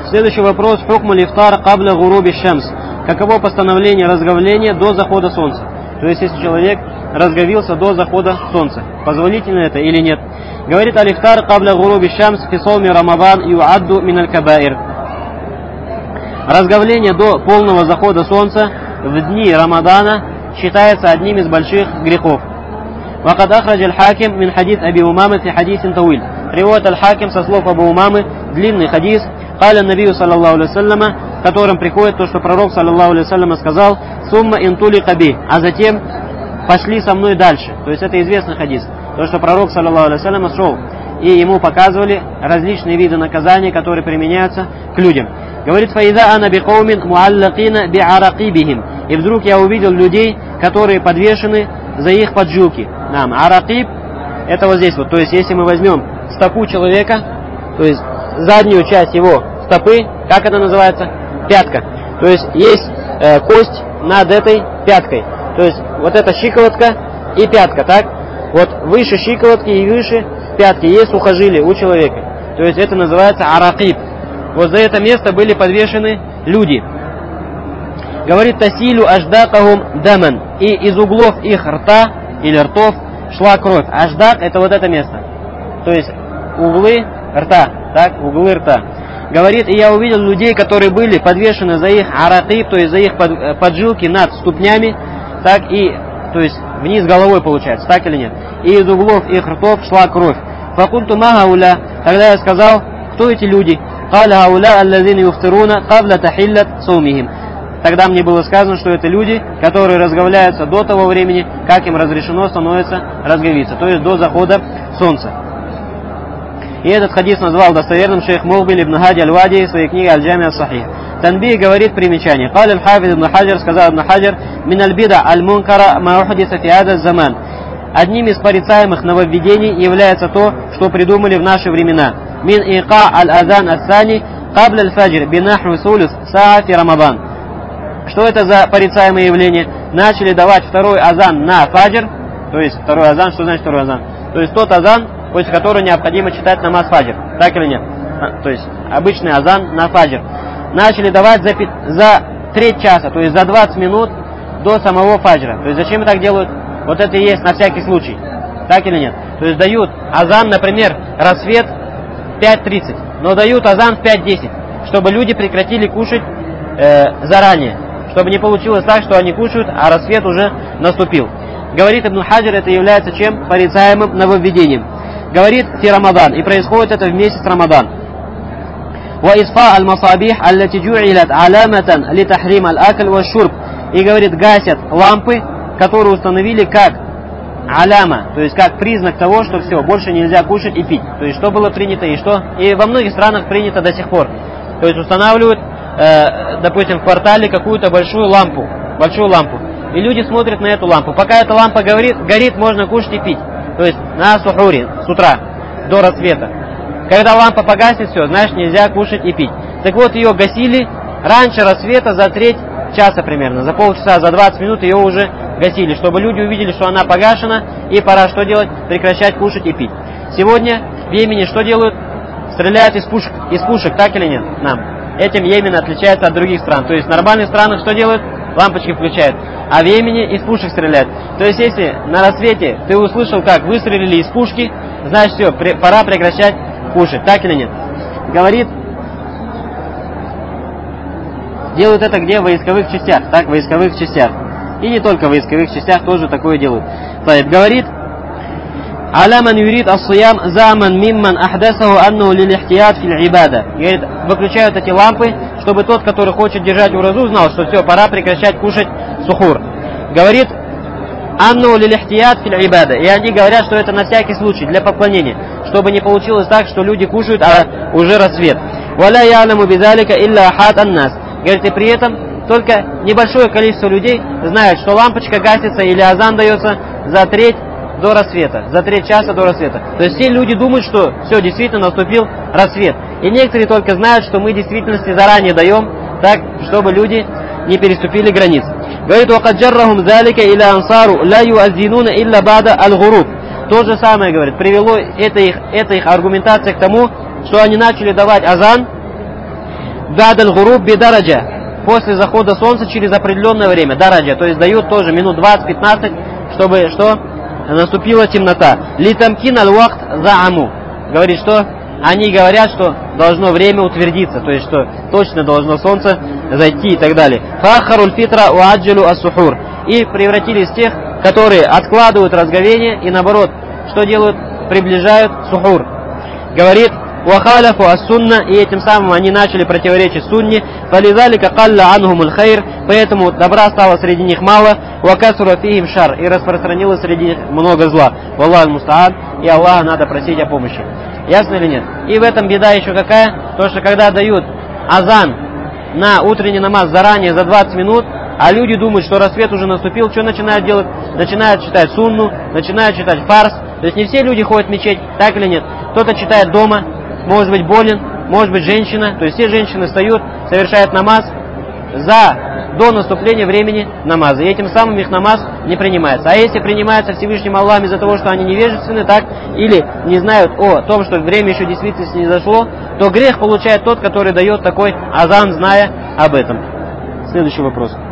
Следующий вопрос. Хукму лифтар кабля гуруби шамс. Каково постановление разговления до захода солнца? То есть, если человек разговился до захода солнца, позволительно это или нет? Говорит алифтар кабля гуруби шамс фи сауми рамадан юадду мин аль-кабаир. Разговление до полного захода солнца в дни Рамадана считается одним из больших грехов. وقد أخرج الحاكم من حديث أبي أمامة في حديث طويل. Приводит аль-Хаким со слов Абу Умамы длинный хадис. قال النبي صلى الله عليه وسلم, в котором приходит то, что пророк саллаллаху алейхи вассалям сказал: «Сумма интулика би», а затем пошли со мной дальше. То есть это известный хадис. То, что пророк саллаллаху алейхи вассалям шел, и ему показывали различные виды наказаний, которые применяются к людям. Говорит: «Фаида ана бикаумин муаллакина биаракибихим». И вдруг я увидел людей, которые подвешены за их поджилки. Нам аракиб — это вот здесь вот. То есть если мы возьмем стопу человека, то есть заднюю часть его стопы, как это называется? Пятка. То есть есть кость над этой пяткой. То есть вот это щиколотка и пятка, так? Вот выше щиколотки и выше пятки есть сухожилие у человека. То есть это называется аракиб. Вот за это место были подвешены люди. Говорит: «Тасилю аждакахум даман». И из углов их рта или ртов шла кровь. Аждак — это вот это место. То есть углы рта, так, углы рта. Говорит: «И я увидел людей, которые были подвешены за их аракиб, то есть за их поджилки над ступнями, так и, то есть вниз головой получается, так или нет. И из углов их ртов шла кровь. Факульту ма гауля». Тогда я сказал: кто эти люди? Каля гауля аллазин юфтируна кабля тахиллат саумихим. Тогда мне было сказано, что это люди, которые разговляются до того времени, как им разрешено становится разговиться, то есть до захода солнца. И этот хадис назвал достоверным шейх Мухбиль ибн Хади аль-Вади в своей книге Аль-Джами ас-Сахих. Танбих говорит примечание. Каля аль-Хафиз ибн Хаджар, сказал ибн Хаджар: «Мин аль-бида аль-мункара ма ухадиса фи ада заман». Одним из порицаемых нововведений является то, что придумали в наши времена. Мин ика аль-азан ас-сани кабля аль-фаджр бинаху сулюс саа фи рамадан. Что это за порицаемое явление? Начали давать второй азан на фаджр. То есть второй азан, что значит второй азан? То есть тот азан, после которого необходимо читать намаз фаджр. Так или нет? То есть обычный азан на фаджр. Начали давать за треть часа, то есть за 20 минут до самого фаджра. То есть зачем так делают? Вот это и есть на всякий случай. Так или нет? То есть дают азан, например, рассвет 5:30, но дают азан в 5:10, чтобы люди прекратили кушать заранее. Чтобы не получилось так, что они кушают, а рассвет уже наступил. Говорит Ибн Хаджар, это является чем? Порицаемым нововведением. Говорит: фи Рамадан. И происходит это в месяц Рамадан. Ва исфа аль-масабих аллати джу'илат аламатан ли тахрим аль-акл ва шурб. И говорит, гасят лампы, которые установили как аляма, то есть как признак того, что все, больше нельзя кушать и пить. То есть что было принято и что? И во многих странах принято до сих пор. То есть устанавливают, допустим, в квартале какую-то большую лампу. И люди смотрят на эту лампу. Пока эта лампа горит, можно кушать и пить. То есть на сухури, с утра, до рассвета. Когда лампа погаснет, все, значит, нельзя кушать и пить. Так вот, ее гасили раньше рассвета за треть часа примерно. За полчаса, за 20 минут ее уже гасили, чтобы люди увидели, что она погашена, и пора что делать? Прекращать кушать и пить. Сегодня в Йемене что делают? Стреляют из пушек, так или нет? Нам. Этим Йемен отличается от других стран. То есть в нормальных странах что делают? Лампочки включают. А в Йемене из пушек стреляют. То есть если на рассвете ты услышал, как выстрелили из пушки, значит все, пора прекращать кушать. Так или нет? Говорит, делают это где? В войсковых частях. Так, в войсковых частях. И не только в войсковых частях тоже такое делают. Говорит, Аляман юрид ас-сиям заман мимман ахдасаху анну лил-ихтият фил-ибада. Говорит, выключают эти лампы, чтобы тот, который хочет держать уразу, знал, что все, пора прекращать кушать сухур. Говорит, анну лил-ихтият фил-ибада. И они говорят, что это на всякий случай, для поклонения. Чтобы не получилось так, что люди кушают, а уже рассвет. Валя яляму бизалика илля ахад ан-нас. Говорит, и при этом только небольшое количество людей знают, что лампочка гасится или азан дается за треть до рассвета, за треть часа до рассвета. То есть все люди думают, что все, действительно наступил рассвет. И некоторые только знают, что мы в действительности заранее даем, так, чтобы люди не переступили границ. Говорит, وَقَدْ جَرَّهُمْ ذَلِكَ إِلَى أَنصَارُ لَا يُؤَذِّنُونَ إِلَّا بَعْدَ الْغُرُوبِ. То же самое, говорит, привело эта их аргументация к тому, что они начали давать азан бадаль гуруб бидараджа, после захода солнца через определенное время, дараджа, то есть дают тоже минут 20-15, чтобы что? Наступила темнота. Литамкин аль-вахт зааму. Говорит, что они говорят, что должно время утвердиться, то есть что точно должно солнце зайти и так далее. Фахаруль фитра уаджилу ас-сухур. И превратились в тех, которые откладывают разговение и наоборот, что делают? Приближают сухур. Говорит, вахаляфу ас-сунна, и этим самым они начали противоречить сунне, фализалика калла анхумуль хайр, поэтому добра стало среди них мало, вакасура фихим шар, и распространилось среди них много зла. Валлаху мустаан, и Аллаха надо просить о помощи. Ясно или нет? И в этом беда еще какая? То, что когда дают азан на утренний намаз заранее за 20 минут, а люди думают, что рассвет уже наступил, что начинают делать? Начинают читать сунну, начинают читать фарс. То есть не все люди ходят в мечеть, так или нет? Кто-то читает дома, может быть болен, может быть женщина. То есть все женщины встают, совершают намаз до наступления времени намаза. И этим самым их намаз не принимается. А если принимается Всевышним Аллахом из-за того, что они невежественны, так, или не знают о том, что время еще действительно не зашло, то грех получает тот, который дает такой азан, зная об этом. Следующий вопрос.